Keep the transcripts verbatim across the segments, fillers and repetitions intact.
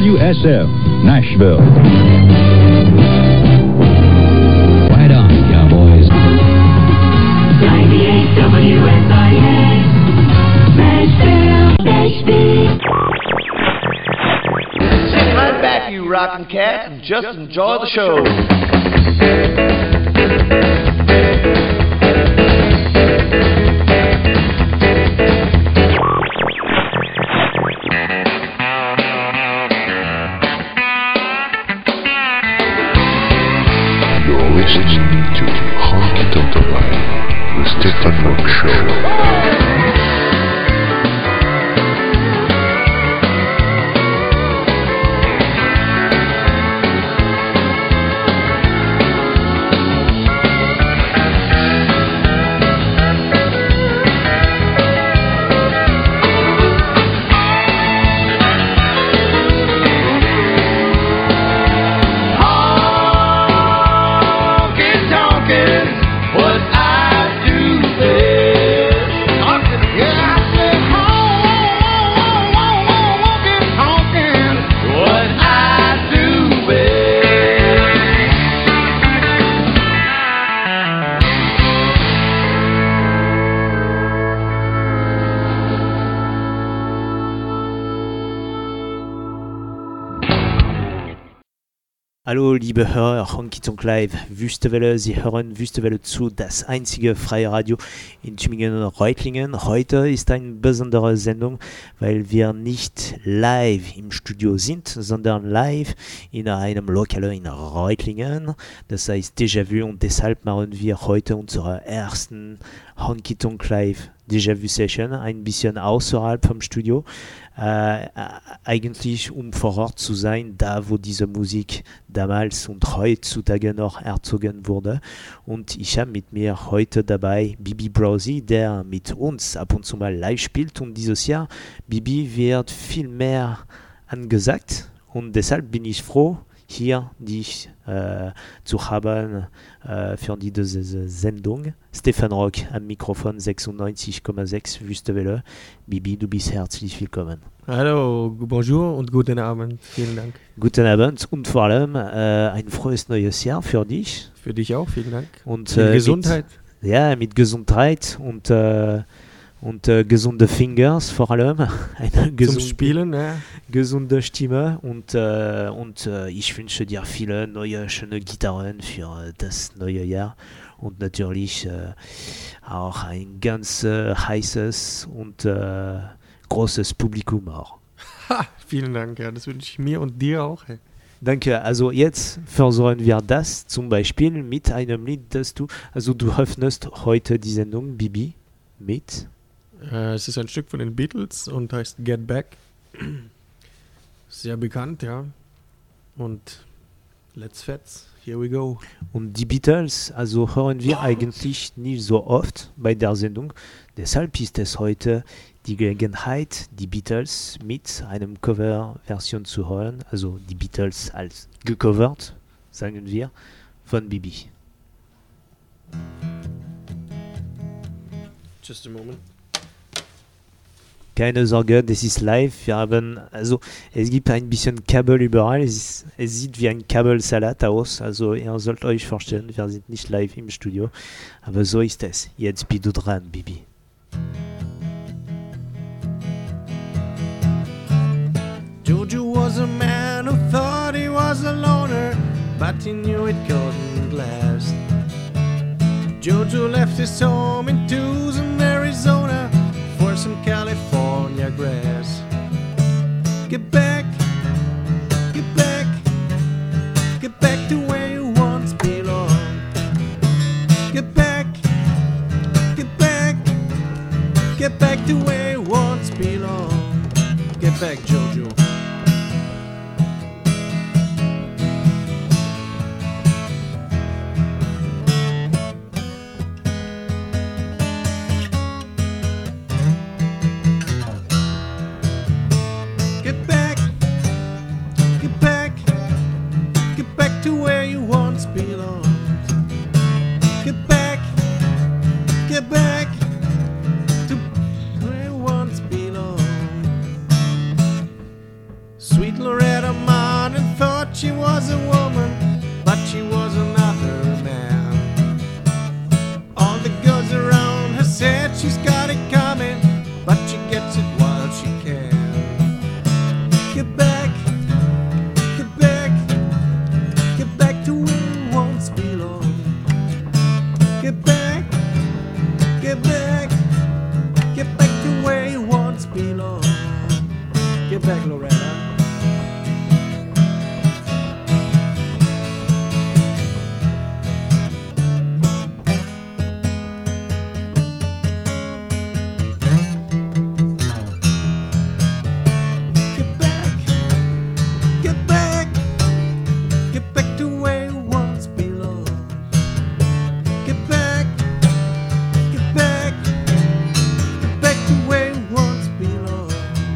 W S F, Nashville. Right on, Cowboys. ninety-eight W S I N, Nashville, Nashville. Sit right back, you rockin' cat, and just enjoy the show. You're listening to Honky Tonk Live, the Stefan Rock Show. Hallo liebe Hörer, Honky Tonk Live, Wüstewelle, Sie hören Wüstewelle zu, das einzige freie Radio in Tübingen und Reutlingen. Heute ist eine besondere Sendung, weil wir nicht live im Studio sind, sondern live in einem Lokal in Reutlingen. Das heißt Déjà-vu und deshalb machen wir heute unsere ersten Honky Tonk Live Déjà-vu Session, ein bisschen außerhalb vom Studio. Äh, eigentlich um vor Ort zu sein, da wo diese Musik damals und heutzutage noch erzogen wurde. Und ich habe mit mir heute dabei Bibi Browsy, der mit uns ab und zu mal live spielt. Und dieses Jahr, Bibi wird viel mehr angesagt. Und deshalb bin ich froh, hier dich äh, zu haben äh, für diese Sendung. Stefan Rock am Mikrofon sechsundneunzig Komma sechs Wüstewelle. Bibi, du bist herzlich willkommen. Hallo, bonjour und guten Abend. Vielen Dank. Guten Abend und vor allem äh, ein frohes neues Jahr für dich. Für dich auch, vielen Dank. Und äh, mit Gesundheit. Ja, mit Gesundheit und äh, und äh, gesunde Fingers vor allem, eine gesunde, zum Spielen, ja. Gesunde Stimme und, äh, und äh, ich wünsche dir viele neue, schöne Gitarren für äh, das neue Jahr und natürlich äh, auch ein ganz äh, heißes und äh, großes Publikum auch. Ha, vielen Dank, ja, das wünsche ich mir und dir auch. Hey. Danke, also jetzt versuchen wir das zum Beispiel mit einem Lied, das du, also du öffnest heute die Sendung, Bibi, mit... Äh, es ist ein Stück von den Beatles und heißt Get Back. Sehr bekannt, ja. Und let's fetz, here we go. Und die Beatles, also hören wir eigentlich nicht so oft bei der Sendung. Deshalb ist es heute die Gelegenheit, die Beatles mit einem Cover-Version zu hören. Also die Beatles als gecovert, sagen wir, von Bibi. Just a moment. Keine Sorge, das ist live. Wir haben, also es gibt ein bisschen Kabel überall. Es, ist, es sieht wie ein Kabelsalat aus. Also ihr sollt euch vorstellen, wir sind nicht live im Studio. Aber so ist es. Jetzt bist du dran, Bibi. Jojo was a man who thought he was a loner, but he knew it couldn't last. Jojo left his home in Tucson, Arizona, for some California grass. Get back, get back, get back to where you once belonged. Get back, get back, get back to where you once belonged. Get back, Jojo. Sweet Loretta she was a woman, but she was another man. All the girls around her said she's got it coming, but she gets it while she can. Get back, get back, get back to where you once belonged. Get back, get back, get back to where you once belonged. Get back, Loretta. Get back, get back, get back to where you once belonged. Get back, get back, get back to where you once belonged.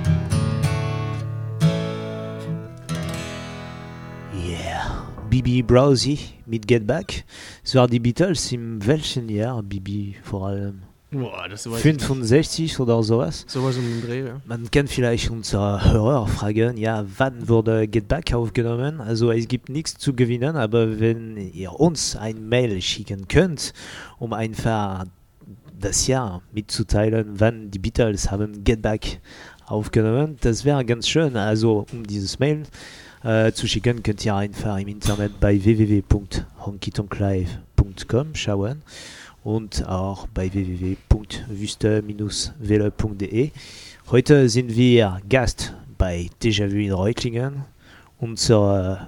Yeah, Bibi Browsy mit Get Back. Es war die Beatles im welchen Jahr? Bibi vor allem Boah, das weiß ich nicht. fünfundsechzig oder sowas. So was um den Dreh, ja. Man kann vielleicht unsere Hörer fragen, ja, wann wurde Get Back aufgenommen? Also es gibt nichts zu gewinnen, aber wenn ihr uns ein Mail schicken könnt, um einfach das Jahr mitzuteilen, wann die Beatles haben Get Back aufgenommen, das wäre ganz schön. Also um dieses Mail äh, zu schicken, könnt ihr einfach im Internet bei w w w punkt honky tonk live punkt com schauen und auch bei w w w punkt wüste welle punkt de. Heute sind wir Gast bei Déjà-vu in Reutlingen. Unser,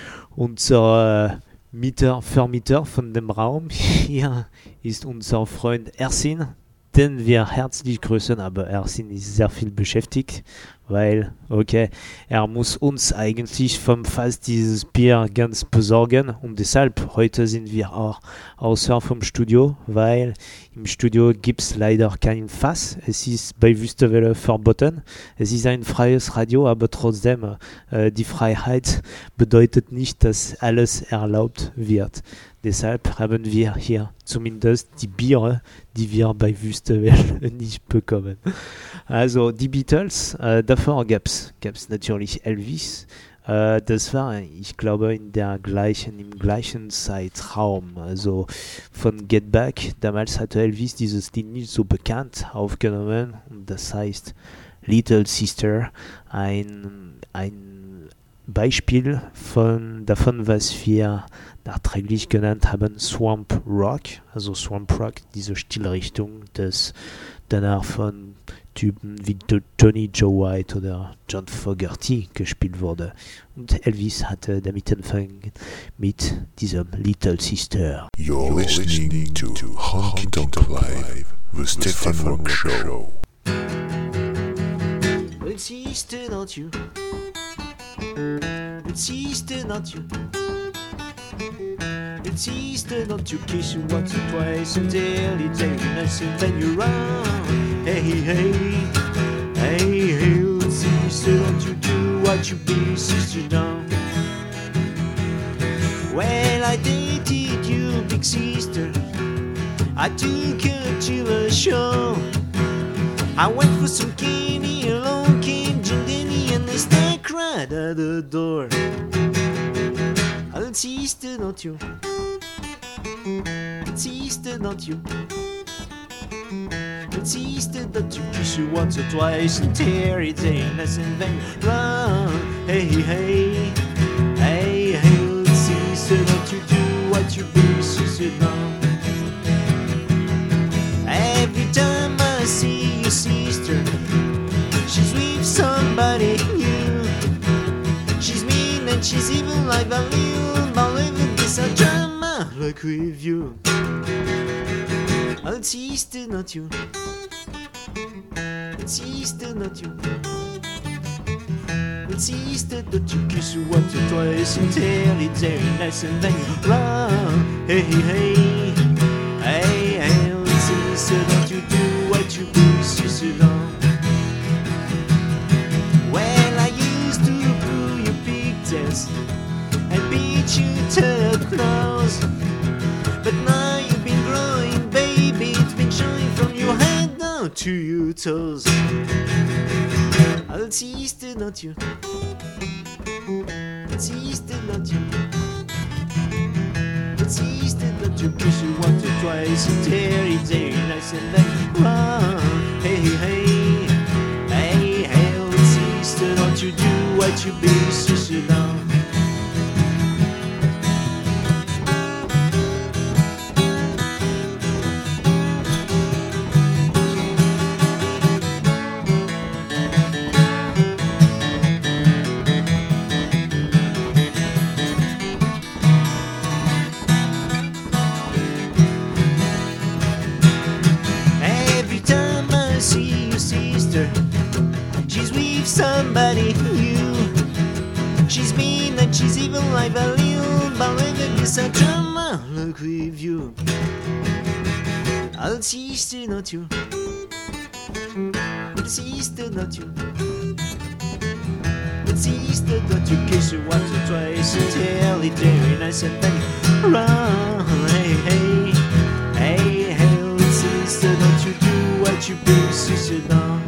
unser Mieter, Vermieter von dem Raum hier ist unser Freund Ersin, den wir herzlich grüßen, aber Ersin ist sehr viel beschäftigt, weil, okay, er muss uns eigentlich vom Fass dieses Bier ganz besorgen und deshalb heute sind wir auch außer vom Studio, weil im Studio gibt es leider kein Fass, es ist bei Wüste Welle verboten, es ist ein freies Radio, aber trotzdem, äh, die Freiheit bedeutet nicht, dass alles erlaubt wird. Deshalb haben wir hier zumindest die Biere, die wir bei Wüste Welle nicht bekommen. Also die Beatles, äh, davor gab es natürlich Elvis. Äh, das war, ich glaube, in der gleichen, im gleichen Zeitraum. Also von Get Back, damals hatte Elvis dieses Lied nicht so bekannt aufgenommen. Und das heißt Little Sister, ein, ein Beispiel von, davon, was wir nachträglich genannt haben, Swamp Rock, also Swamp Rock, diese Stilrichtung, das danach von Typen wie Tony Joe White oder John Fogerty gespielt wurde. Und Elvis hatte damit angefangen mit diesem Little Sister. You're listening to Honky Tonk Live, the Stefan Rock Show. Little sister, don't you? Little sister, don't you? Little sister, don't you kiss you once or twice until you take a nice and then you run. Hey, hey, hey, hey, little sister, don't you do what you big sister done? Well, I dated you, big sister. I took her to a show. I went for some candy, along came Jim Denny, and they stuck right at the door. Little sister, don't you? Little sister, don't you? Little sister, don't you kiss you once or twice and tear it in us and then run? Hey, hey, hey, hey, little sister, don't you do what you big sister done? Every time I see your sister, she's with somebody new. She's mean and she's even like a little, but living this a drama like with you. Little sister, not you. Little sister, not you. Little sister, don't you kiss you once or twice until it's very nice and then you run. Hey, hey, hey, hey, little sister, don't you do what you big sister done? Well, I used to pull your pigtails and beat you to the nose, but now you've been growing, baby, it's been showing from your head down to your toes. Little sister, don't you? Insisted not you. Insisted not you. Kiss you once or twice and tear it very nice and then run. Hey, hey, hey, hey. Insisted not you do what you be, sister down. Somebody new. She's mean and she's evil, I value. But when there is a drama, look with you. I'll sister, not you. I'll sister, not you. I'll sister, not you. Kiss her once or twice and tell it very nice and then you run. Hey, hey, hey, hey, little sister, don't you do what you big sister done.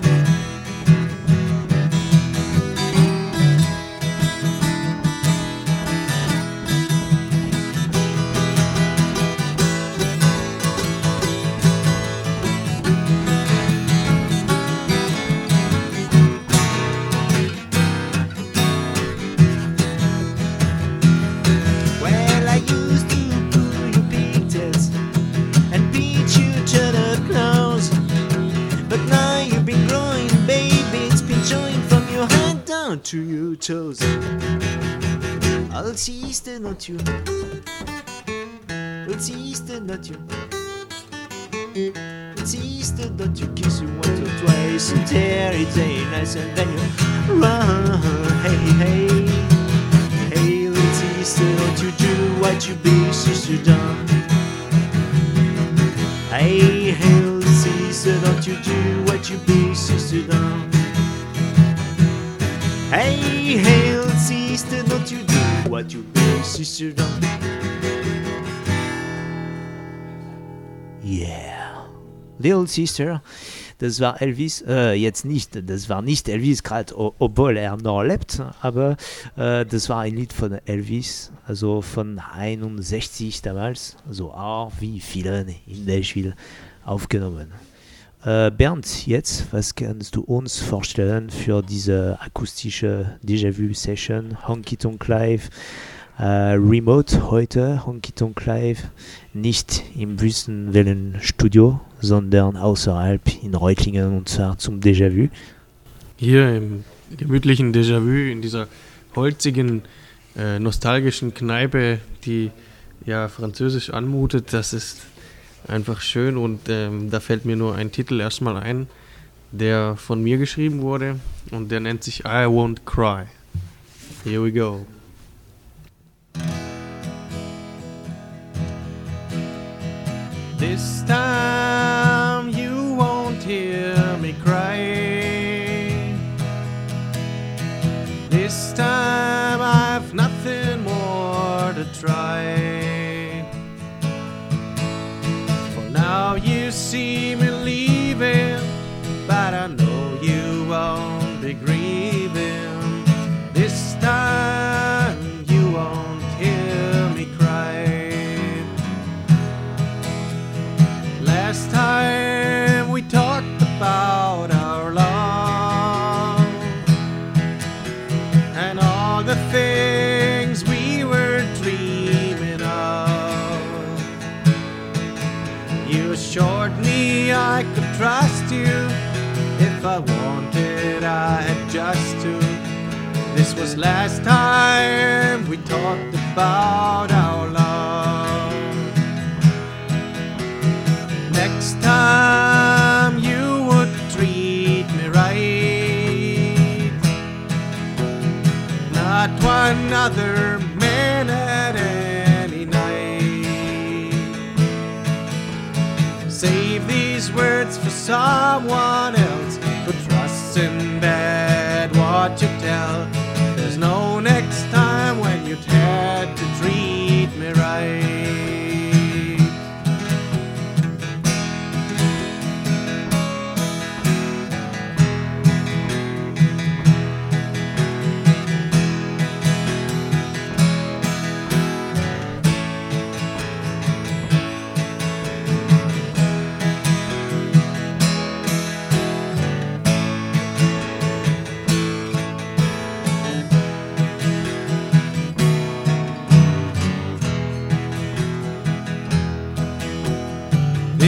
To your toes. I'll sister, not you. I'll sister, not you. I'll sister, not you. Kiss you once or twice and tear it very nice and then you run. Hey, hey, hey, little sister, don't you do what you big sister done. Hey, hey, little sister, don't you do what you big sister done. Hey, hey, little sister, don't you do what you big sister done. Yeah, Little Sister, das war Elvis, äh, jetzt nicht, das war nicht Elvis, gerade obwohl er noch lebt, aber äh, das war ein Lied von Elvis, also von einundsechzig damals, also auch wie viele in Nashville aufgenommen. Äh, Bernd, jetzt, was kannst du uns vorstellen für diese akustische Déjà-vu-Session, Honky Tonk Live, äh, Remote heute, Honky Tonk Live, nicht im Wüstenwellen-Studio, sondern außerhalb in Reutlingen und zwar zum Déjà-vu? Hier im gemütlichen Déjà-vu, in dieser holzigen, äh, nostalgischen Kneipe, die ja französisch anmutet, das ist einfach schön und ähm, da fällt mir nur ein Titel erstmal ein, der von mir geschrieben wurde und der nennt sich I Won't Cry. Here we go. This time you won't hear me cry. This time I've nothing more to try. Now you see me leaving, but I know you won't be grieving. This time you won't hear me cry. Last time we talked about our love and all the things we were dreaming of. You assured me I could trust you. If I wanted, I had just to. This was last time we talked about our love. Next time you would treat me right. Not one other minute any night. Save these words for someone else who trusts in bed what you tell. There's no next time when you'd had to treat me right.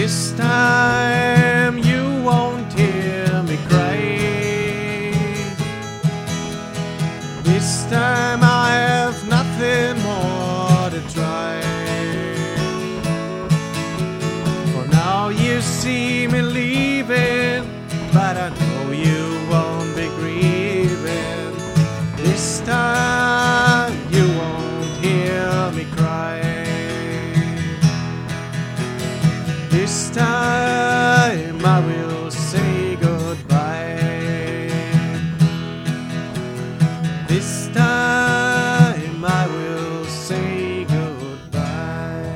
This time you won't hear me cry. This time I have nothing more to try. For now you see me leaving, but I know you won't be grieving. This time you won't hear me cry. This time I will say goodbye. This time I will say goodbye.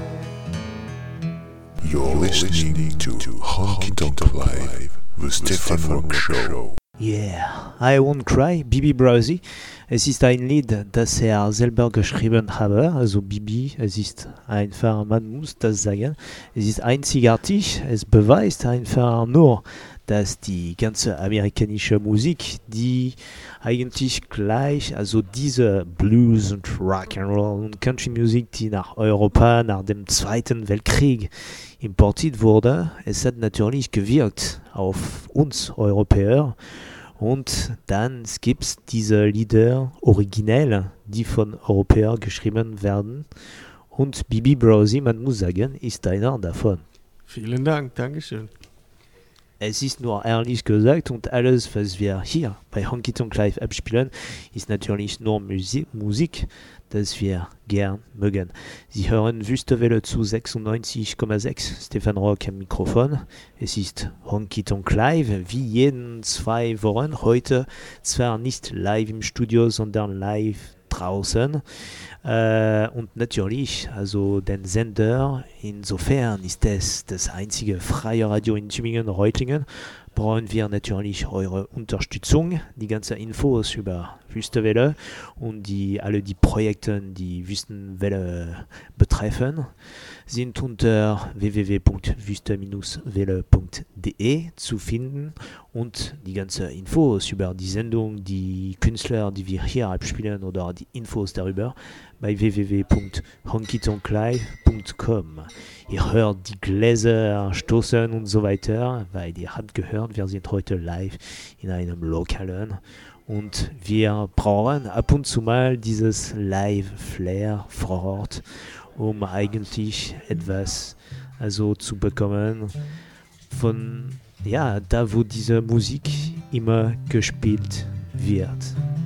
You're listening to Honky Tonk Live, the Stefan Rock Show. Yeah, I Won't Cry, Bibi Browsy. Es ist ein Lied, das er selber geschrieben habe. Also Bibi, es ist einfach, man muss das sagen. Es ist einzigartig, es beweist einfach nur, dass die ganze amerikanische Musik, die eigentlich gleich, also diese Blues und Rock'n'Roll und Country Musik, die nach Europa nach dem Zweiten Weltkrieg importiert wurde, es hat natürlich gewirkt auf uns Europäer. Und dann gibt es diese Lieder originell, die von Europäern geschrieben werden. Und Bibi Browsy, man muss sagen, ist einer davon. Vielen Dank, Dankeschön. Es ist nur ehrlich gesagt und alles, was wir hier bei Honky Tonk Live abspielen, ist natürlich nur Musik, Musik, das wir gern mögen. Sie hören Wüstewelle zu sechsundneunzig Komma sechs, Stefan Rock am Mikrofon. Es ist Honky Tonk Live, wie jeden zwei Wochen. Heute zwar nicht live im Studio, sondern live draußen. Äh, und natürlich, also den Sender, insofern ist es das einzige freie Radio in Tübingen-Reutlingen, brauchen wir natürlich eure Unterstützung. Die ganzen Infos über Wüstewelle und die, alle die Projekte, die Wüstenwelle betreffen, sind unter w w w punkt wüste welle punkt de zu finden und die ganzen Infos über die Sendung, die Künstler, die wir hier abspielen oder die Infos darüber bei w w w punkt honky tonk live punkt com. Ihr hört die Gläser stoßen und so weiter, weil ihr habt gehört, wir sind heute live in einem Lokalen und wir brauchen ab und zu mal dieses Live-Flair vor Ort, um eigentlich etwas also zu bekommen von ja, da wo diese Musik immer gespielt wird.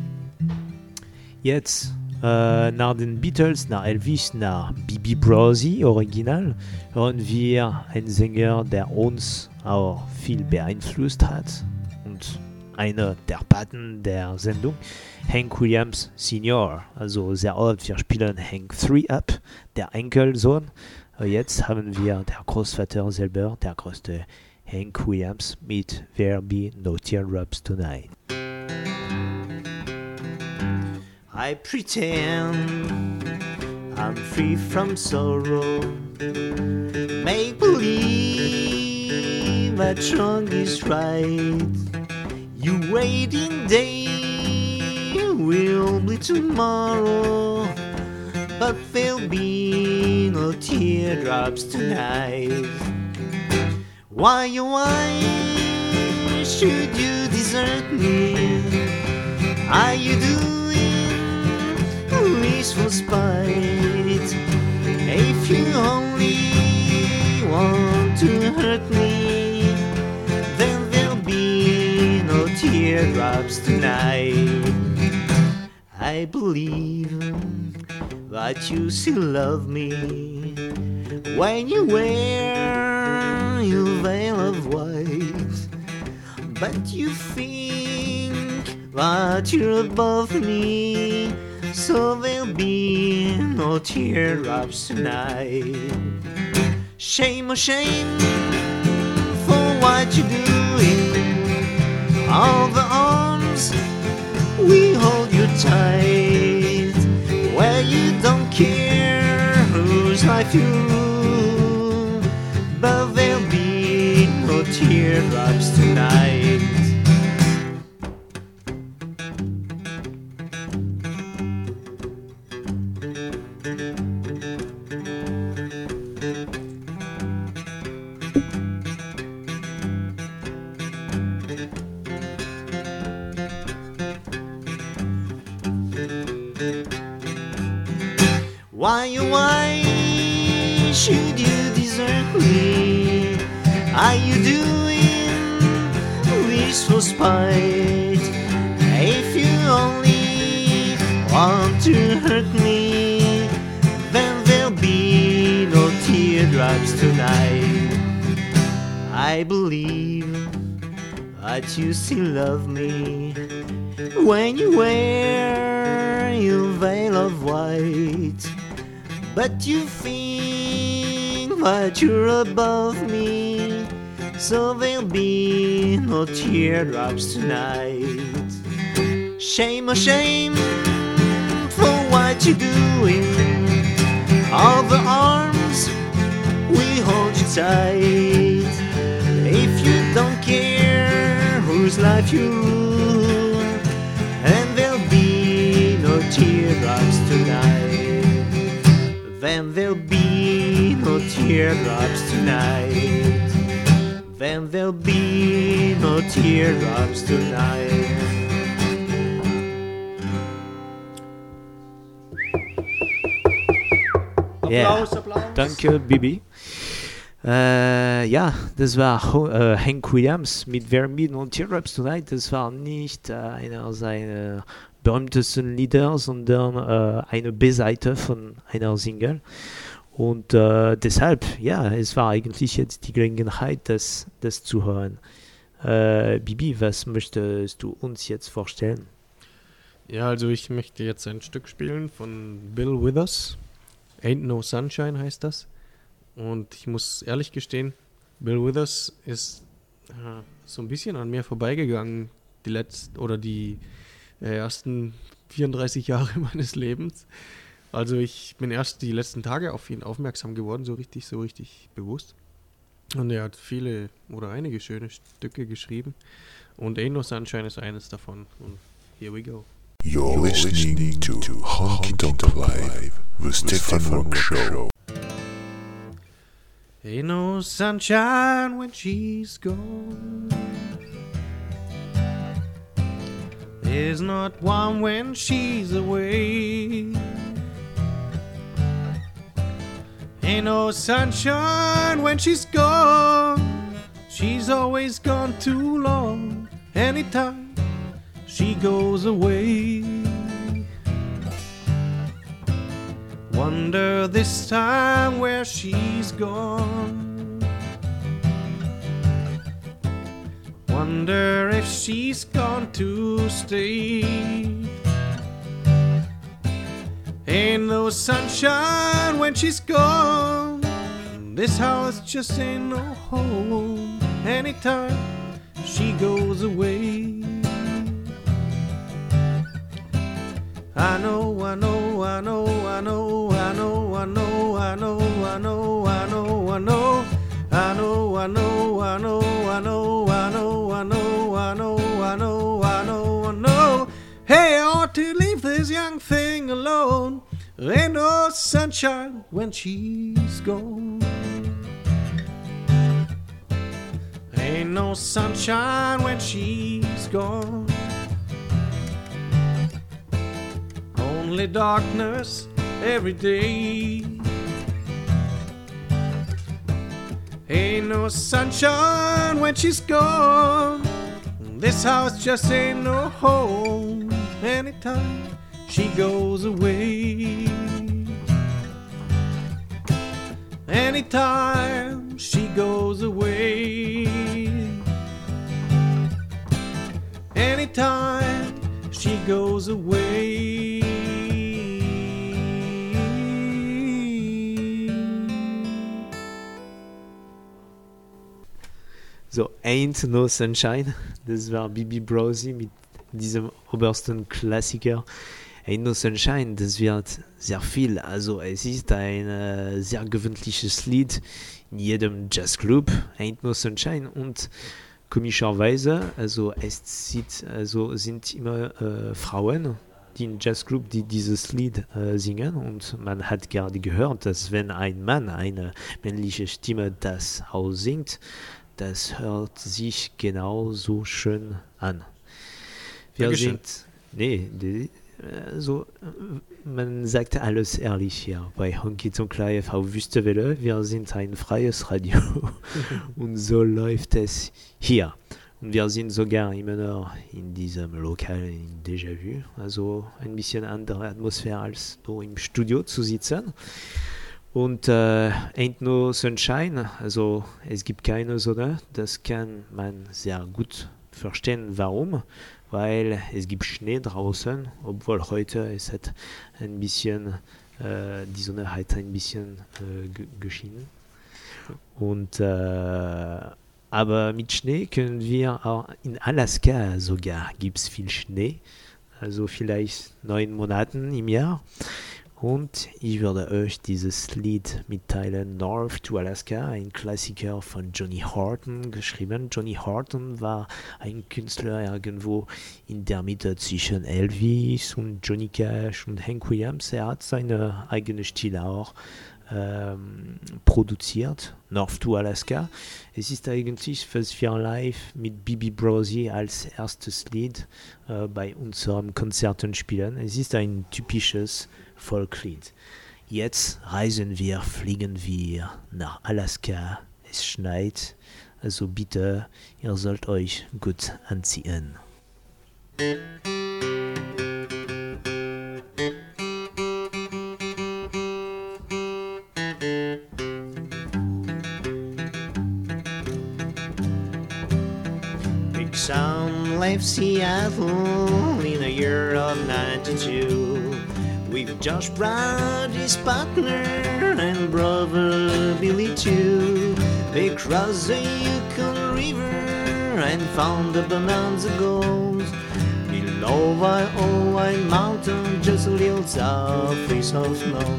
Jetzt äh, nach den Beatles, nach Elvis, nach Bibi Browsy original, hören wir einen Sänger, der uns auch viel beeinflusst hat und einer der Paten der Sendung, Hank Williams Senior. Also sehr oft, wir spielen Hank drei ab, der Enkelsohn. Jetzt haben wir der Großvater selber, der größte Hank Williams mit There Be No Teardrops Tonight. I pretend I'm free from sorrow. Make believe that wrong is right. You waiting day will be tomorrow, but there'll be no teardrops tonight. Why, oh why should you desert me? Are you doing this for spite? If you only want to hurt me, then there'll be no teardrops tonight. I believe that you still love me when you wear your veil of white, but you think that you're above me, so there'll be no teardrops tonight. Shame, oh shame for what you're doing. All the arms we hold you tight, where you don't care whose life you rule, but there'll be no teardrops tonight. Why, why should you desert me? Are you doing this for spite? If you only want to hurt me, then there'll be no teardrops tonight. I believe that you still love me when you wear your veil of white, but you think that you're above me, so there'll be no teardrops tonight. Shame, oh shame for what you're doing. All the arms we hold you tight. If you don't care whose life you ruin, and there'll be no teardrops tonight. Then there'll be no teardrops tonight. Then there'll be no teardrops tonight. Ja, Applaus, Applaus. danke, Bibi. Äh, ja, das war Ho- äh, Hank Williams mit There Be No Teardrops Tonight. Das war nicht äh, einer seiner berühmtesten Lieder, sondern äh, eine B-Seite von einer Single. Und äh, deshalb, ja, es war eigentlich jetzt die Gelegenheit, das, das zu hören. Äh, Bibi, was möchtest du uns jetzt vorstellen? Ja, also ich möchte jetzt ein Stück spielen von Bill Withers. Ain't No Sunshine heißt das. Und ich muss ehrlich gestehen, Bill Withers ist äh, so ein bisschen an mir vorbeigegangen, die letzten oder die äh, ersten vierunddreißig Jahre meines Lebens. Also ich bin erst die letzten Tage auf ihn aufmerksam geworden, so richtig, so richtig bewusst. Und er hat viele oder einige schöne Stücke geschrieben. Und Ain't No Sunshine ist eines davon. Und here we go. You're listening to Honky Tonk Live, the Stefan Rock Show. Ain't no sunshine when she's gone. There's not one when she's away. Ain't no sunshine when she's gone. She's always gone too long. Anytime she goes away. Wonder this time where she's gone. Wonder if she's gone to stay. Ain't no sunshine when she's gone. This house just ain't no home. Anytime she goes away. I know, I know, I know, I know, I know, I know, I know, I know, I know, I know, I know, I know, I know, I know, I know, I know, I know, I know, I know, I know. Hey, I ought to leave this young thing alone. There ain't no sunshine when she's gone. Ain't no sunshine when she's gone. Only darkness every day. Ain't no sunshine when she's gone. This house just ain't no home. Anytime she goes away. Anytime she goes away. Anytime she goes away. So, Ain't No Sunshine, das war Bibi Brosi mit diesem obersten Klassiker. Ain't No Sunshine, das wird sehr viel, also es ist ein äh, sehr gewöhnliches Lied in jedem Jazzclub, Ain't No Sunshine, und komischerweise, also es sieht, also sind immer äh, Frauen, die im Jazzclub, die dieses Lied äh, singen, und man hat gerade gehört, dass wenn ein Mann, eine männliche Stimme das aussingt, das hört sich genauso schön an. Wir Dankeschön. sind, nee, die, äh, so, äh, man sagt alles ehrlich hier bei Honky Tonk Live auf Wüstewelle. Wir sind ein freies Radio und so läuft es hier. Und wir sind sogar immer noch in diesem Lokal in Déjà-vu, also ein bisschen andere Atmosphäre als so im Studio zu sitzen. Und äh, ain't no sunshine, also es gibt keine Sonne, das kann man sehr gut verstehen, warum, weil es gibt Schnee draußen, obwohl heute es hat ein bisschen, äh, die Sonne hat ein bisschen äh, ge- geschienen. Und, äh, aber mit Schnee können wir auch, in Alaska sogar gibt es viel Schnee, also vielleicht neun Monate im Jahr. Und ich würde euch dieses Lied mitteilen, North to Alaska, ein Klassiker von Johnny Horton geschrieben. Johnny Horton war ein Künstler irgendwo in der Mitte zwischen Elvis und Johnny Cash und Hank Williams. Er hat seine eigene Stile auch ähm, produziert, North to Alaska. Es ist eigentlich, was wir live mit Bibi Brosi als erstes Lied äh, bei unseren Konzerten spielen. Es ist ein typisches Volkslied. Jetzt reisen wir, fliegen wir nach Alaska. Es schneit, also bitte, ihr sollt euch gut anziehen. Big Sam left Seattle in the year of ninety-two. With Josh Brad, his partner, and brother Billy too. They crossed the Yukon River and found the Bonanza Gold. Below by Old White Mountain, just a little southeast of snow.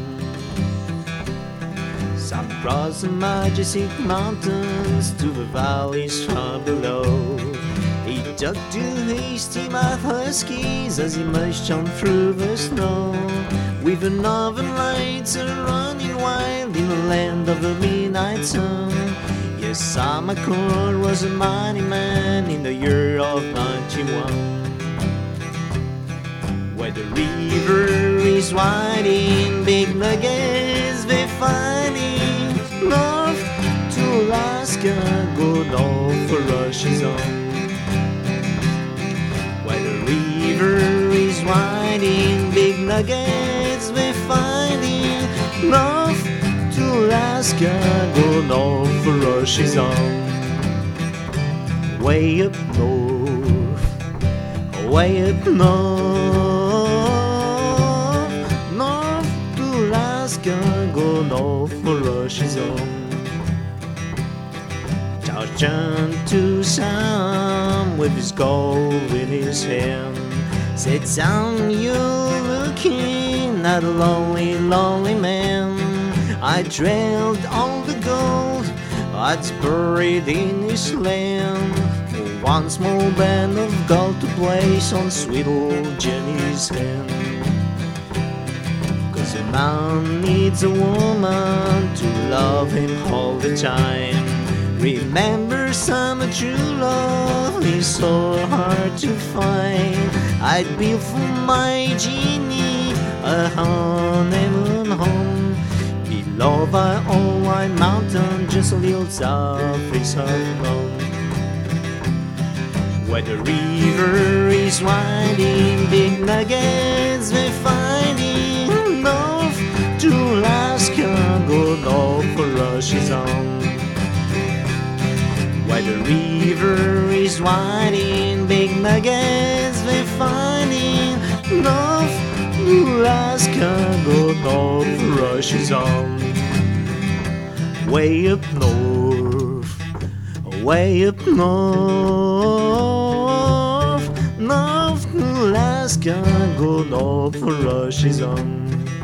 Some crossed the majestic mountains to the valleys far below. He took to hasty mouth huskies as he mushed on through the snow. With the northern lights a running wild in the land of the midnight sun. Yes, Sam McCord was a mighty man in the year of ninety-one. Where the river is winding, big nuggets they finding. North to Alaska, go north for Russia's own. River is winding, big nuggets we're finding. North to Alaska, go north for Russia's own. Way up north, way up north. North to Alaska, go north for Russia's own. George turned to Sam with his gold in his hand. Said, Sam, you're looking at a lonely, lonely man. I trailed all the gold that's buried in his land. For one small band of gold to place on sweet old Jenny's hand. Cause a man needs a woman to love him all the time. Remember, some true love is so hard to find. I'd build for my genie a honeymoon home below by Old White Mountain, just a little southeast of home. Where the river is winding, big nuggets we're finding. North to Alaska, go north for Russia's own. Where the river is winding, big nuggets we're finding. North to Alaska, go north for Russia's own. Way up north, way up north. North to Alaska, go north for Russia's own.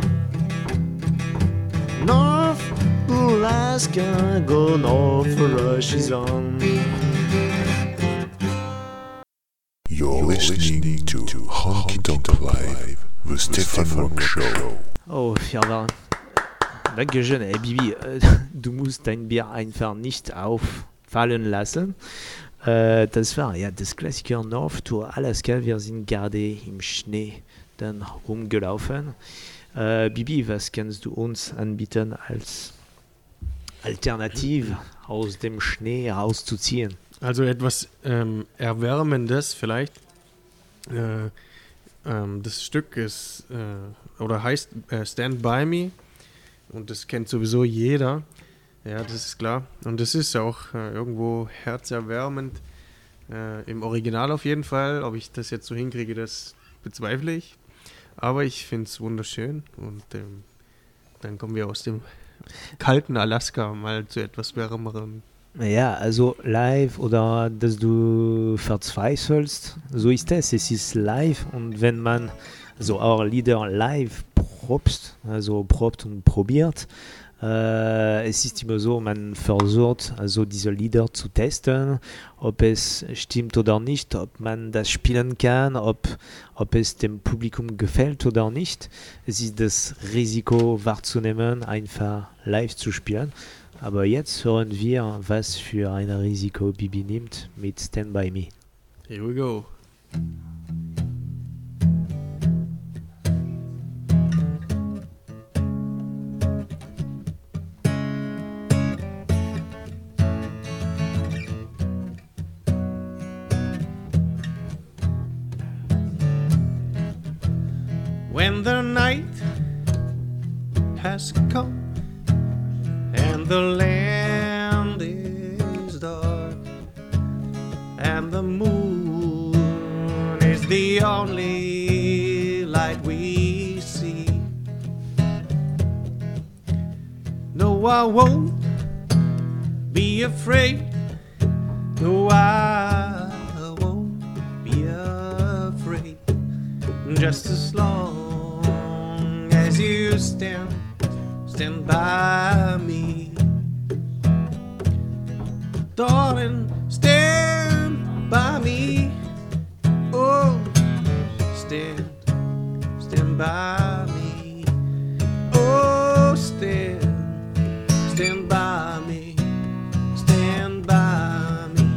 North Alaska, go north for Russia's own. You're listening to Honky Tonk Live, the Stefan Rock Show. Oh, wir waren. Dankeschön, ey Bibi, äh, du musst dein Bier einfach nicht auffallen lassen. Äh, das war ja das Klassiker North to Alaska. Wir sind gerade im Schnee dann rumgelaufen. Äh, Bibi, was kannst du uns anbieten als Alternative aus dem Schnee rauszuziehen? Also etwas ähm, Erwärmendes vielleicht. Äh, ähm, das Stück ist äh, oder heißt äh, Stand By Me und das kennt sowieso jeder. Ja, das ist klar. Und das ist auch äh, irgendwo herzerwärmend. Äh, Im Original auf jeden Fall. Ob ich das jetzt so hinkriege, das bezweifle ich. Aber ich finde es wunderschön. Und ähm, dann kommen wir aus dem kalten Alaska mal zu etwas wärmerem. Ja, also live oder dass du verzweifelst, so ist es. Es ist live und wenn man so auch Lieder live probt, also probt und probiert, äh, es ist immer so, man versucht also diese Lieder zu testen, ob es stimmt oder nicht, ob man das spielen kann, ob, ob es dem Publikum gefällt oder nicht. Es ist das Risiko wahrzunehmen, einfach live zu spielen. Aber jetzt hören wir, was für ein Risiko Bibi nimmt mit Stand By Me. Here we go. When the night has come and the land is dark and the moon is the only light we see. No, I won't be afraid. No, I won't be afraid. Just as long as you stand Stand by me, darling, stand by me. Oh, stand, stand by me. Oh, stand, stand by me. Stand by me.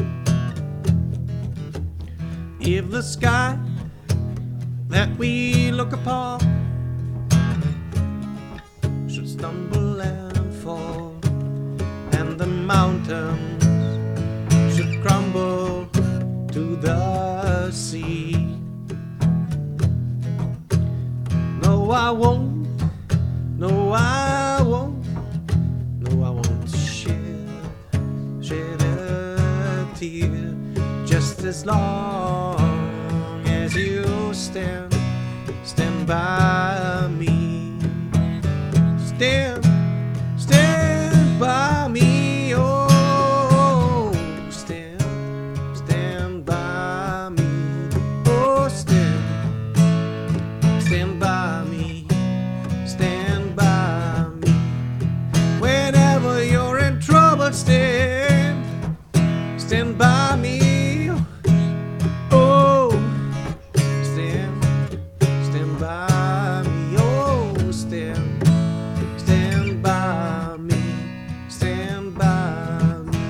If the sky that we look upon should stumble and fall, and the mountains should crumble to the sea. No, I won't, no, I won't, no, I won't shed, shed a tear, just as long as you stand, stand by me. Stand, stand by me, oh, stand, stand by me, oh, stand, stand by me, stand by me. Whenever you're in trouble, stand, stand by me, oh, stand, stand by me, oh, stand. Stand by me, stand by me.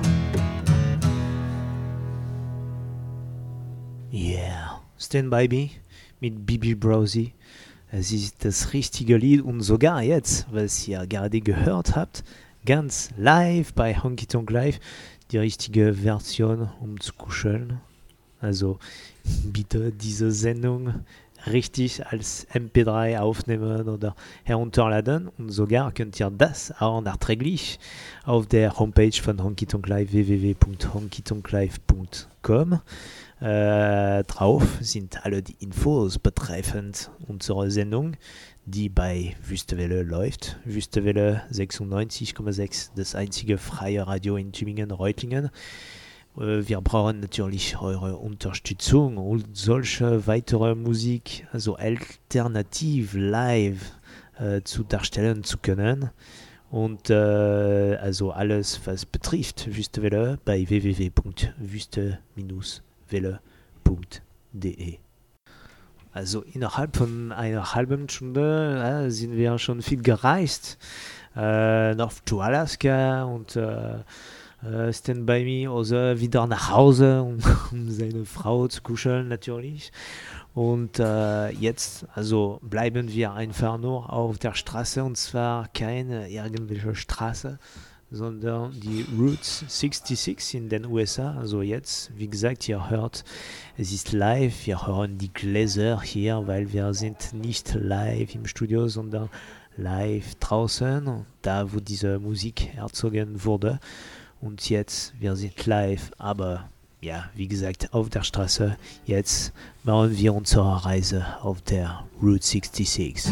Yeah, Stand By Me mit Bibi Brosi. Es ist das richtige Lied und sogar jetzt, was ihr gerade gehört habt, ganz live bei Honky Tonk Live, die richtige Version, um zu kuscheln. Also bitte diese Sendung richtig als M P drei aufnehmen oder herunterladen und sogar könnt ihr das auch nachträglich auf der Homepage von Honky Tonk Live w w w punkt honky tonk live punkt com. Äh, drauf sind alle die Infos betreffend unsere Sendung, die bei Wüstewelle läuft. Wüstewelle sechsundneunzig Komma sechs, das einzige freie Radio in Tübingen-Reutlingen. Wir brauchen natürlich eure Unterstützung und solche weitere Musik, also alternativ live äh, zu darstellen zu können. Und äh, also alles, was betrifft Wüstewelle bei w w w punkt wüste welle punkt de. Also innerhalb von einer halben Stunde äh, sind wir schon viel gereist. Äh, noch zu Alaska und äh, Uh, Stand By Me oder wieder nach Hause, um, um seine Frau zu kuscheln natürlich. Und äh, jetzt, also bleiben wir einfach nur auf der Straße, und zwar keine irgendwelche Straße, sondern die Route sechsundsechzig in den U S A. Also jetzt, wie gesagt, ihr hört, es ist live, wir hören die Gläser hier, weil wir sind nicht live im Studio, sondern live draußen, da wo diese Musik erzogen wurde. Und jetzt, wir sind live, aber ja, wie gesagt, auf der Straße. Jetzt machen wir unsere Reise auf der Route sechsundsechzig.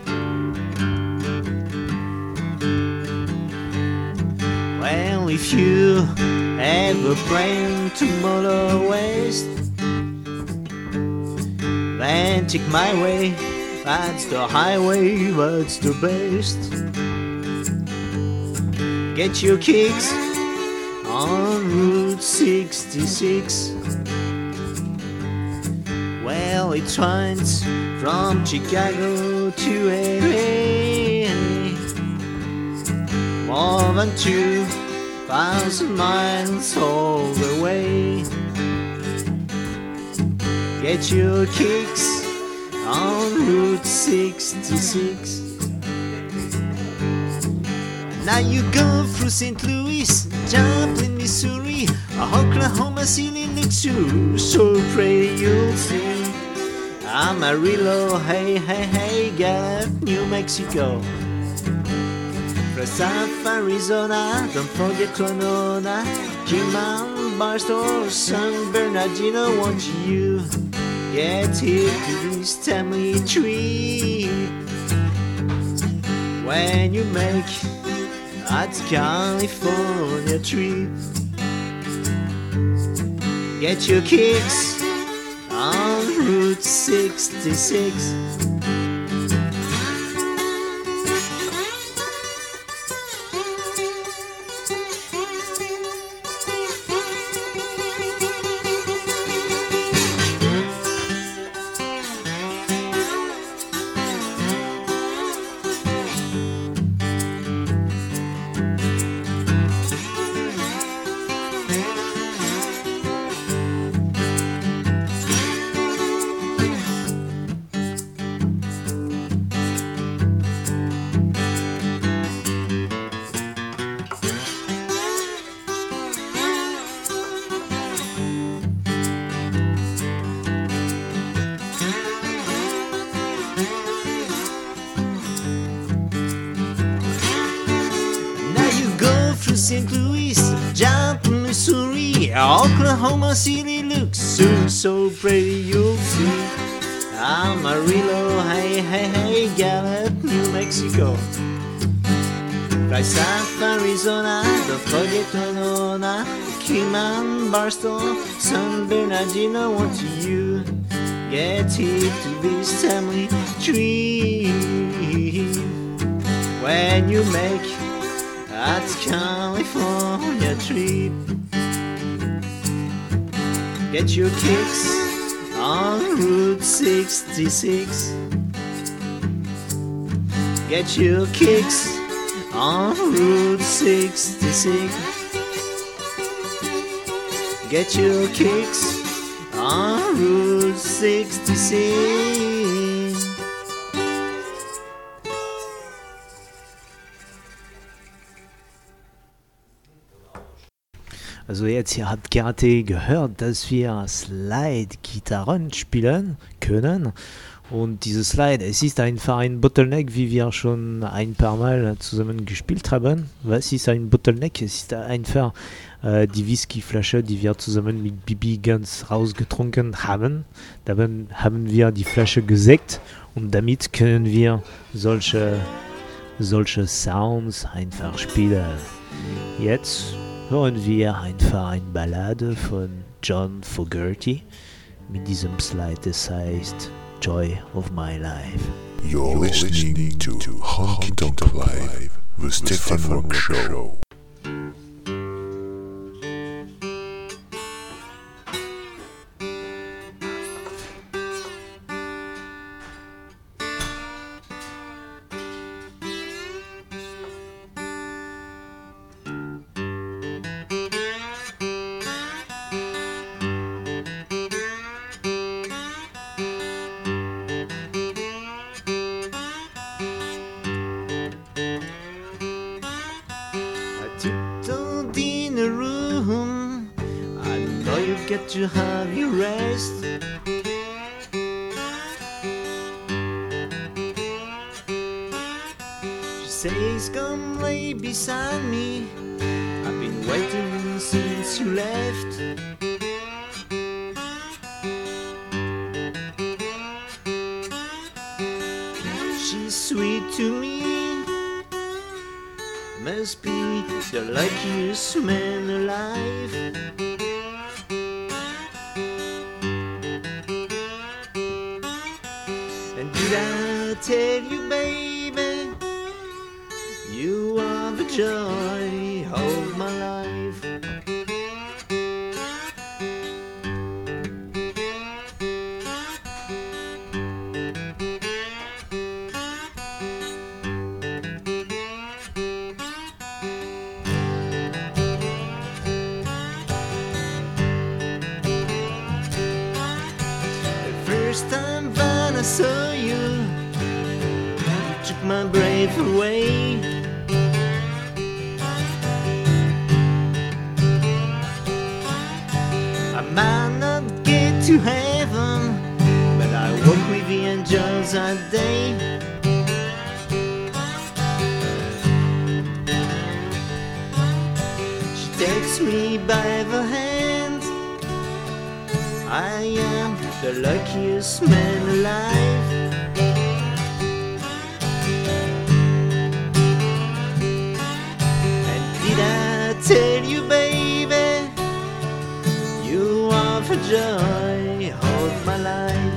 Well, if you have a brain to motor waste, then take my way. That's the highway, that's the best. Get your kicks on Route sixty-six. Well, it runs from Chicago to L A, more than two thousand miles all the way. Get your kicks on Route sixty-six. Now you go through Saint Louis, Joplin, Missouri, Oklahoma City looks you, so pray you'll see. Amarillo, hey, hey, hey, Gallup, New Mexico. From South Arizona, don't forget Winona, Kingman, Barstow, San Bernardino, won't you get here to this timely tree? When you make that California trip, get your kicks on Route sixty-six. Saint Louis, Joplin, Missouri, Oklahoma City looks soon so pretty you'll see. Amarillo, hey, hey, hey, Gallup, New Mexico. Fly South Arizona, don't forget Winona, Kingman, Barstow, San Bernardino, won't you get here to this family tree? When you make that California trip, get your kicks on Route sixty-six. Get your kicks on Route sixty-six. Get your kicks on Route sixty-six. Also jetzt, ihr habt gerade gehört, dass wir Slide-Gitarren spielen können. Und dieses Slide, es ist einfach ein Bottleneck, wie wir schon ein paar Mal zusammen gespielt haben. Was ist ein Bottleneck? Es ist einfach äh, die Whiskyflasche, die wir zusammen mit Bibi ganz rausgetrunken haben. Dann haben wir die Flasche gesägt und damit können wir solche, solche Sounds einfach spielen. Jetzt hören wir einfach eine Ballade von John Fogerty mit diesem Slide, das heißt Joy of My Life. You're listening to Honky Tonk Live, the Stefan Rock Show. get to have your rest. She says, come lay beside me. I've been waiting since you left. She's sweet to me. Must be the luckiest man alive. And did I tell you, baby, you are the joy of my life. First time when I saw you, you took my breath away. I might not get to heaven, but I walk with the angels that day. She takes me by the hand. I am the luckiest man alive. And did I tell you, baby, you are the joy of my life.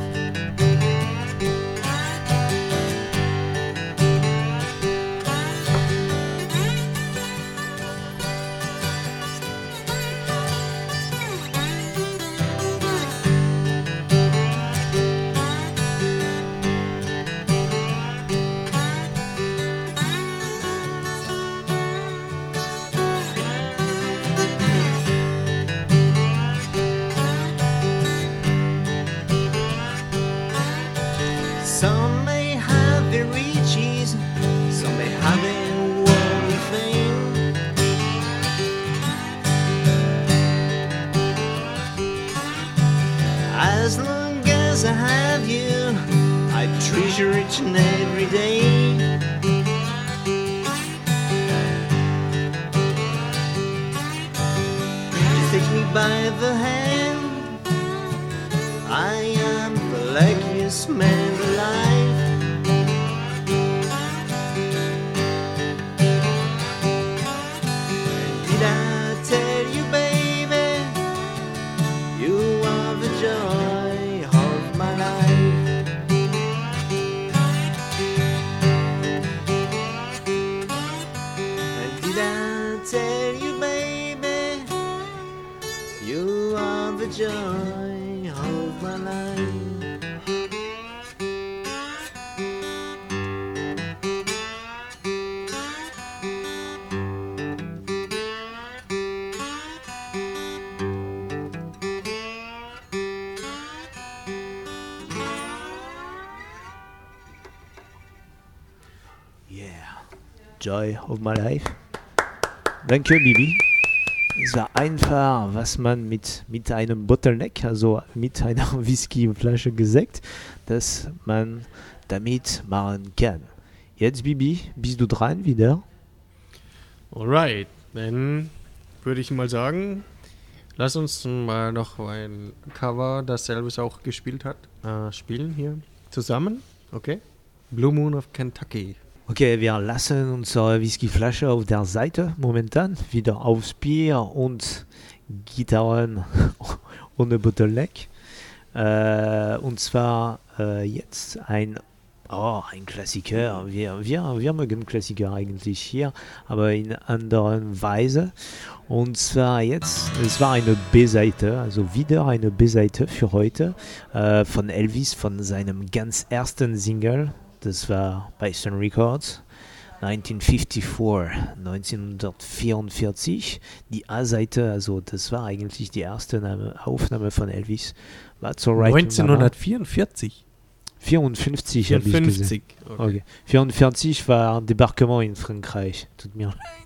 Some may have their riches, some may have their worldly fame. As long as I have you, I treasure each and every day. You take me by the hand, I am the luckiest man alive. And did I tell you, baby, you are the joy of my life. And did I tell you, baby, you are the joy of my life. Yeah, Joy of my life. Danke, Bibi. Es war einfach, was man mit, mit einem Bottleneck, also mit einer Whiskyflasche gesagt, dass man damit machen kann. Jetzt, Bibi, bist du dran wieder? Alright, dann würde ich mal sagen, lass uns mal noch ein Cover, das Elvis auch gespielt hat, äh, spielen hier zusammen. Okay? Blue Moon of Kentucky. Okay, wir lassen unsere Whiskyflasche auf der Seite momentan wieder aufs Bier und Gitarren ohne Bottleneck. Äh, und zwar äh, jetzt ein, oh, ein Klassiker. Wir, wir, wir mögen Klassiker eigentlich hier, aber in anderer Weise. Und zwar jetzt, es war eine B-Seite, also wieder eine B-Seite für heute äh, von Elvis, von seinem ganz ersten Single. Das war bei Sun Records, neunzehnhundertvierundvierzig, neunzehnhundertvierundvierzig. Die A-Seite, also das war eigentlich die erste Name, Aufnahme von Elvis. War so right neunzehnhundertvierundvierzig? vierundfünfzig habe ich gesehen. Okay. Okay. vierundvierzig war Débarquement in Frankreich. Tut mir leid.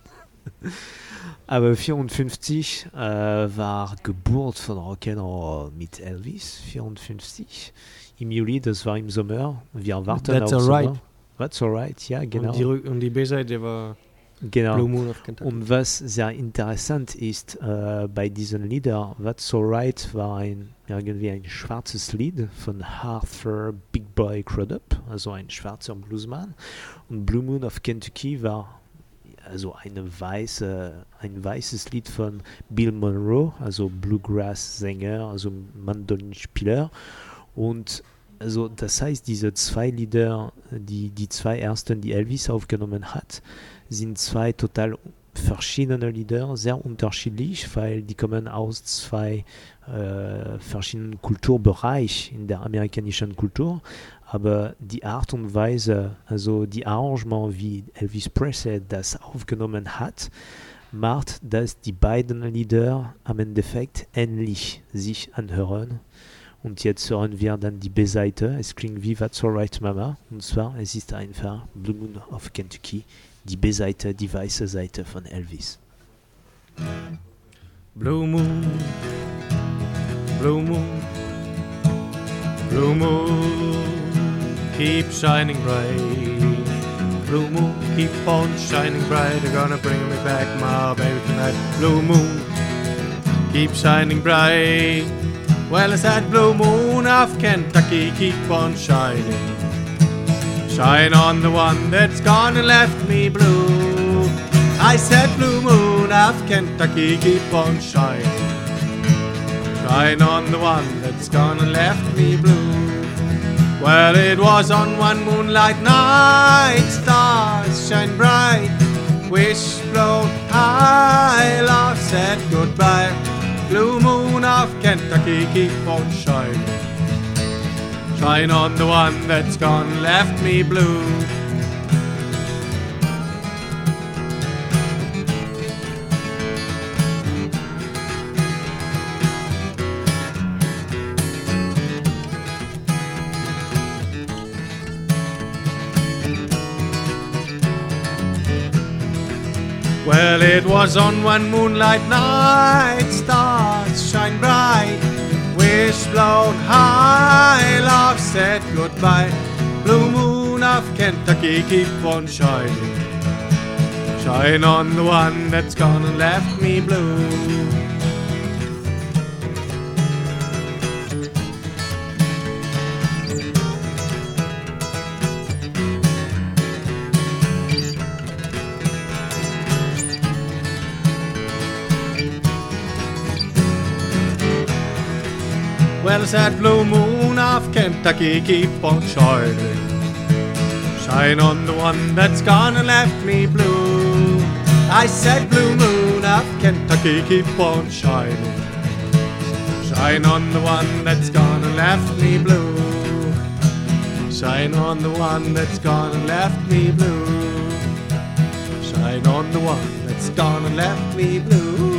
Aber vierundfünfzig äh, war Geburt von Rock'n'Roll mit Elvis. vierundfünfzig im Juli, das war im Sommer. Wir warten That's auf alright. Sommer. That's alright, ja, genau. Und die, Rück- und die B-Seite war genau. Blue Moon of Kentucky. Und was sehr interessant ist äh, bei diesen Liedern, That's Alright war ein, irgendwie ein schwarzes Lied von Arthur Big Boy Crudup, also ein schwarzer Bluesman. Und Blue Moon of Kentucky war also eine weiße, ein weißes Lied von Bill Monroe, also Bluegrass-Sänger, also Mandolinspieler. Und also das heißt, diese zwei Lieder, die, die zwei ersten, die Elvis aufgenommen hat, sind zwei total verschiedene Lieder, sehr unterschiedlich, weil die kommen aus zwei äh, verschiedenen Kulturbereichen in der amerikanischen Kultur. Aber die Art und Weise, also die Arrangement, wie Elvis Presley das aufgenommen hat, macht, dass die beiden Lieder am Endeffekt ähnlich sich anhören. Und jetzt hören wir dann die B-Seite. Es klingt wie That's Alright Mama. Und zwar, es ist einfach Blue Moon of Kentucky, die B-Seite, die weiße Seite von Elvis. Blue Moon, Blue Moon, Blue Moon, keep shining bright. Blue Moon, keep on shining bright. You're gonna bring me back, my baby, tonight. Blue Moon, keep shining bright. Well, it's that blue moon of Kentucky, keep on shining. Shine on the one that's gone and left me blue. I said blue moon of Kentucky, keep on shining. Shine on the one that's gone and left me blue. Well, it was on one moonlight night, stars shine bright, wish blown high, love said goodbye. Blue moon of Kentucky, keep on shining. Shine on the one that's gone and left me blue. Well, it was on one moonlight night, stars shine bright, wish blown high, love said goodbye. Blue moon of Kentucky, keep on shining. Shine on the one that's gone and left me blue. Well, it's that blue moon of Kentucky, keep on shining. Shine on the one that's gone and left me blue. I said blue moon of Kentucky, keep on shining. Shine on the one that's gone and left me blue. Shine on the one that's gone and left me blue. Shine on the one that's gone and left me blue.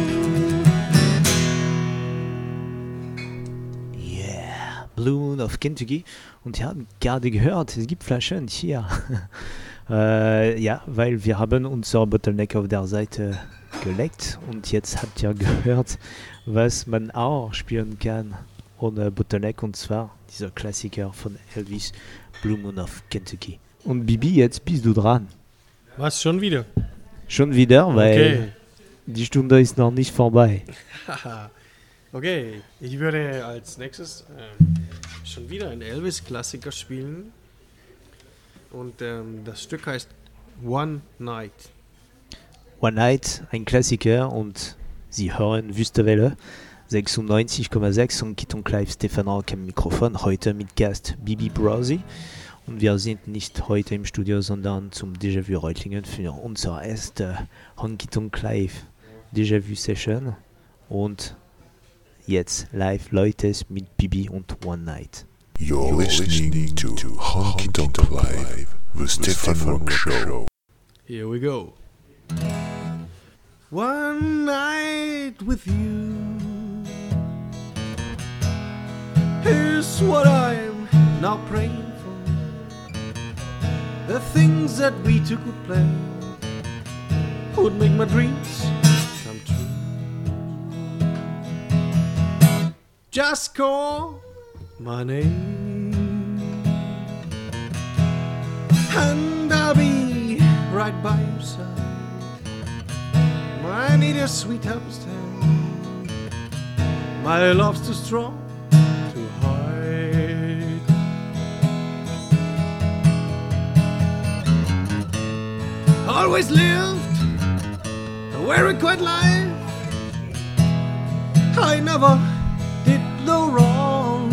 Blue Moon of Kentucky. Und ihr habt gerade gehört, es gibt Flaschen hier. äh, ja, weil wir haben unser Bottleneck auf der Seite gelegt und jetzt habt ihr gehört, was man auch spielen kann ohne Bottleneck, und zwar dieser Klassiker von Elvis, Blue Moon of Kentucky. Und Bibi, jetzt bist du dran. Was, schon wieder? Schon wieder, weil Okay. die Stunde ist noch nicht vorbei. Okay, ich würde als nächstes ähm, schon wieder einen Elvis-Klassiker spielen. Und ähm, das Stück heißt One Night. One Night, ein Klassiker, und Sie hören Wüstewelle sechsundneunzig Komma sechs und Kit und Clive Stefan Rock am Mikrofon, heute mit Gast Bibi Browsy. Und wir sind nicht heute im Studio, sondern zum Déjà-vu Reutlingen für unsere erste Honky Tonk Clive Déjà-vu Session. Und jetzt live Leutes mit Bibi und One Night. You're listening to Honky Tonk Live, the Stefan Rock Show. Here we go. One night with you is what I'm now praying for. The things that we two could plan would make my dreams come true. Just call my name and I'll be right by your side. I need a sweet helpless hand. My love's too strong to hide. Always lived a very quiet life. I never did no wrong.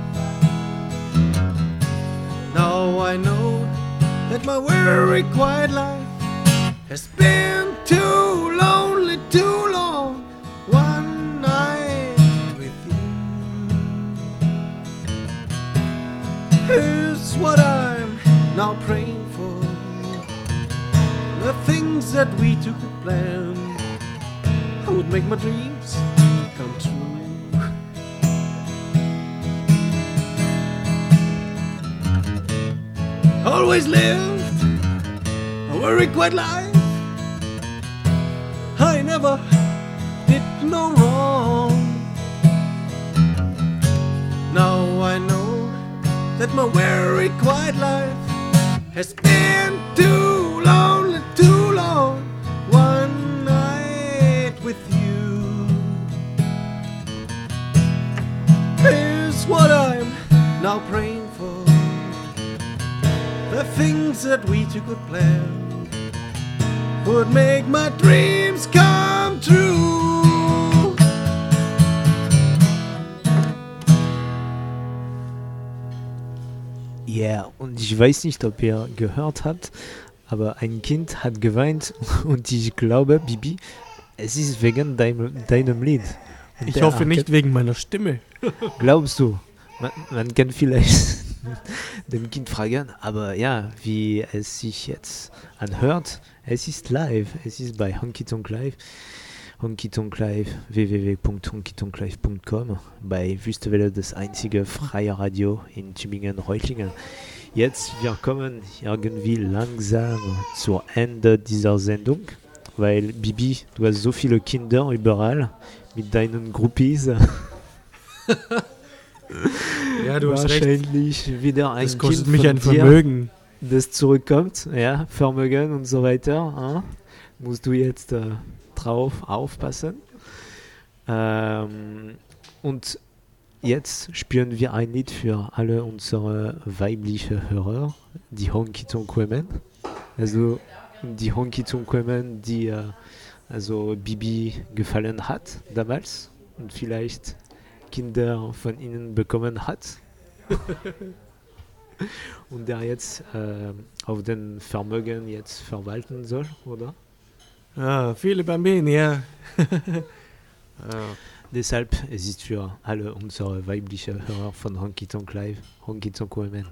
Now I know that my very quiet life has been too lonely, too long. One night with you is what I'm now praying for. The things that we took to plan would make my dreams come true. Always lived a very quiet life. I never did no wrong. Now I know that my very quiet life has been too lonely, too long. One night with you is what I'm now praying for. The things that we took a plan would make my dreams come true. Yeah, und ich weiß nicht, ob ihr gehört habt, aber ein Kind hat geweint und ich glaube, Bibi, es ist wegen deinem, deinem Lied. Und Ich der hoffe nicht hat- wegen meiner Stimme. Glaubst du? Man, man kann vielleicht dem Kind fragen, aber ja, wie es sich jetzt anhört, es ist live, es ist bei Honky Tonk Live, Honky Tonk Live, w w w punkt honky tonk live punkt com, bei Wüstewelle, das einzige freie Radio in Tübingen-Reutlingen. Jetzt, wir kommen irgendwie langsam zum Ende dieser Sendung, weil Bibi, du hast so viele Kinder überall mit deinen Groupies. Ja, du hast recht. Wahrscheinlich wieder ein Das kostet Kind mich von ein dir, Vermögen. das zurückkommt, ja, Vermögen und so weiter. Hein? Musst du jetzt äh, drauf aufpassen. Ähm, und jetzt spielen wir ein Lied für alle unsere weiblichen Hörer, die Honky Tonk Women. Also die Honky Tonk Women, die äh, also Bibi gefallen hat damals und vielleicht Kinder von ihnen bekommen hat und der jetzt äh, auf den Vermögen jetzt verwalten soll, oder? Ah, viele Bambini, ja. ah. Deshalb es ist für alle unsere weiblichen Hörer von Honky Tonk Live, Honky Tonk Women.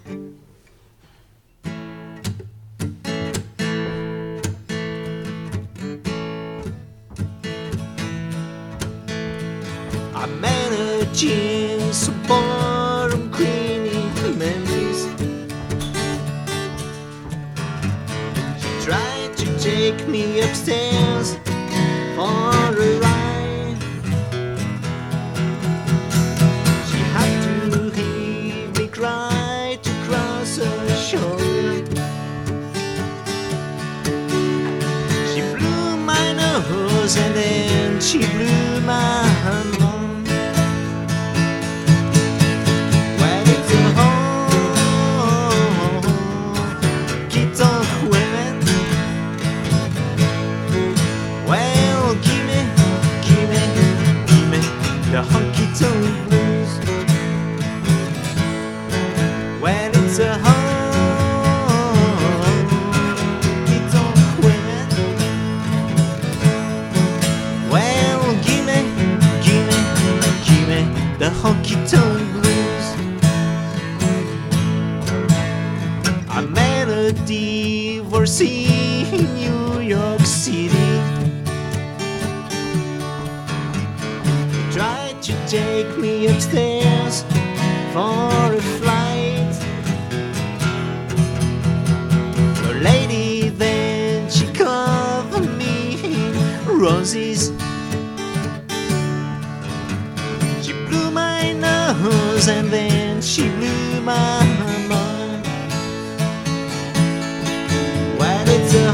I'm managing some bottom cleaning in Memphis. She tried to take me upstairs for a ride. She had to hear me cry to cross her shoulder. She blew my nose and then she blew my hand. The honky tonk blues. When it's a honky tonk women. Well, gimme, gimme, gimme the honky tonk blues. I met a divorcee in New York City. Tried to take me upstairs for a flight. The lady then she covered me roses. She blew my nose and then she blew my mind. Well, it's a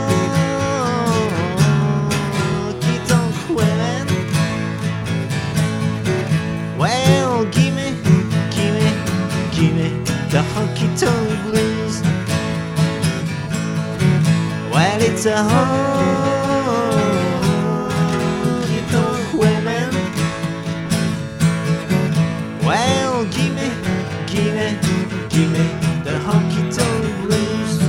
honky-tonk women. Well, gimme, gimme, gimme the honky-tonk blues. Well, it's a honky-tonk women. Well, gimme, gimme, gimme the honky-tonk blues.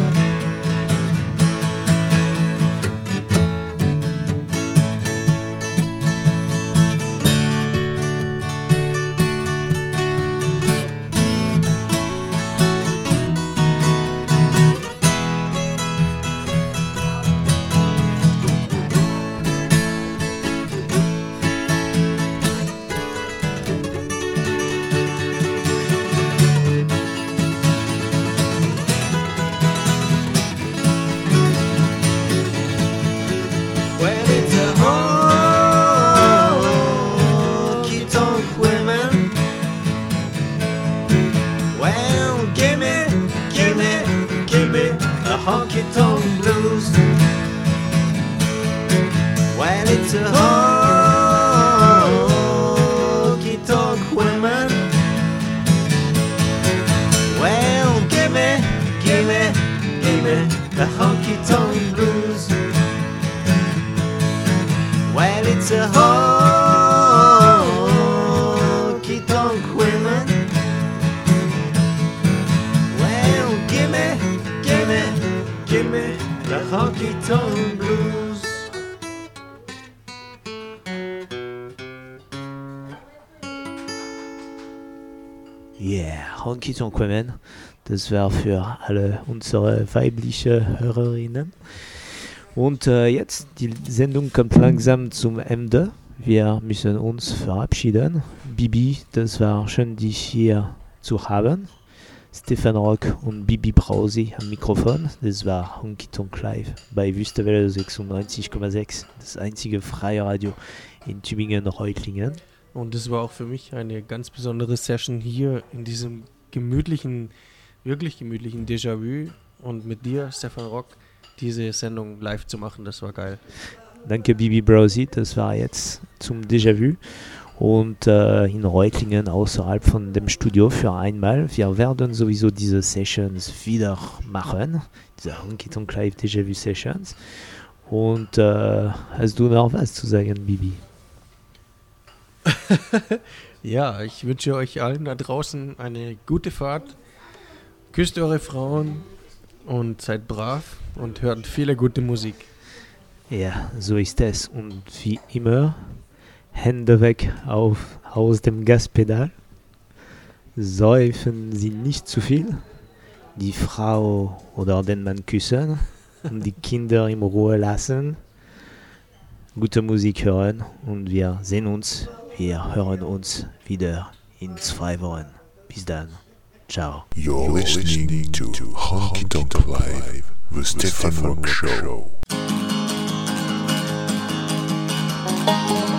Honky-tonk blues. Well, it's a honky-tonk women. Well, gimme, gimme, gimme the honky-tonk blues. Well, it's a honky-tonk women. Well, gimme, gimme, gimme the honky-tonk blues. Yeah, Honky-Tonk Women. Das wäre für alle unsere weibliche Hörerinnen. Und äh, jetzt, die Sendung kommt langsam zum Ende. Wir müssen uns verabschieden. Bibi, das war schön, dich hier zu haben. Stefan Rock und Bibi Brausi am Mikrofon. Das war Honky-Tonk Live bei Wüstewelle sechsundneunzig Komma sechs, das einzige freie Radio in Tübingen-Reutlingen. Und das war auch für mich eine ganz besondere Session hier in diesem gemütlichen, wirklich gemütlichen Déjà-vu und mit dir, Stefan Rock, diese Sendung live zu machen. Das war geil. Danke Bibi Brausi, das war jetzt zum Déjà-vu. Und äh, in Reutlingen außerhalb von dem Studio für einmal. Wir werden sowieso diese Sessions wieder machen, diese Honky-Tonk Live Déjà-vu Sessions. Und äh, hast du noch was zu sagen, Bibi? Ja, ich wünsche euch allen da draußen eine gute Fahrt. Küsst eure Frauen und seid brav und hört viele gute Musik. Ja, so ist es. Und wie immer, Hände weg auf, aus dem Gaspedal. Säufen Sie nicht zu viel. Die Frau oder den Mann küssen. Und die Kinder in Ruhe lassen. Gute Musik hören. Und wir sehen uns. Wir hören uns wieder in zwei Wochen. Bis dann. Ciao. You're listening to Honky-Tonk Live, the Stefan Rock Show.